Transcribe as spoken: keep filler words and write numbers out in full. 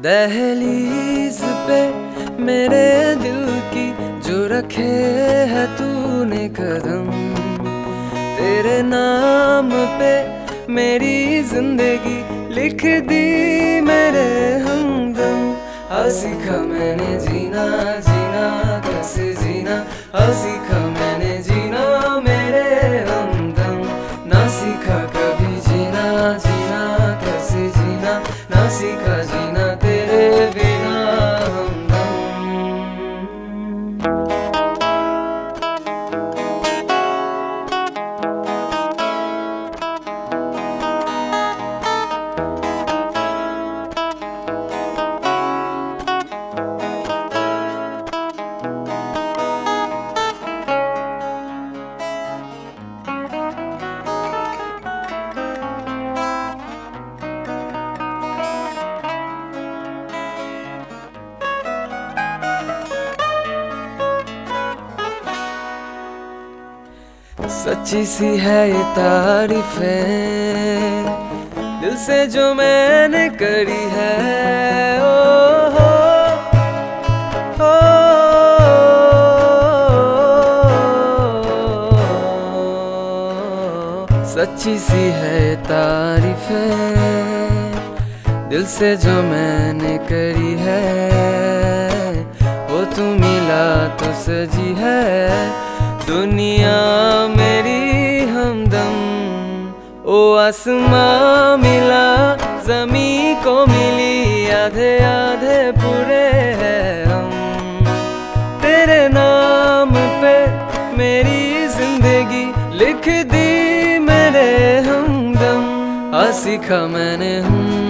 दहलीज पे मेरे दिल की जो रखे है तूने कदम, तेरे नाम पे मेरी जिंदगी लिख दी मेरे हमदम। हाँ सीखा मैंने जीना जीना कैसे जीना, हाँ सीखा मैंने जीना मेरे हमदम। ना सीखा कभी जीना जीना कैसे जीना, ना सीखा जीना तेरे बिना हमदम। सच्ची सी है ये तारीफें दिल से जो मैंने करी है। ओ हो, हो, सच्ची सी है ये तारीफें दिल से जो मैंने करी है। वो तू मिला तो सजी है दुनिया मेरी हमदम। ओ आसमां मिला ज़मीं को मिली, आधे आधे पूरे हैं हम। तेरे नाम पे मेरी जिंदगी लिख दी मेरे हमदम। हाँ सीखा मैंने हम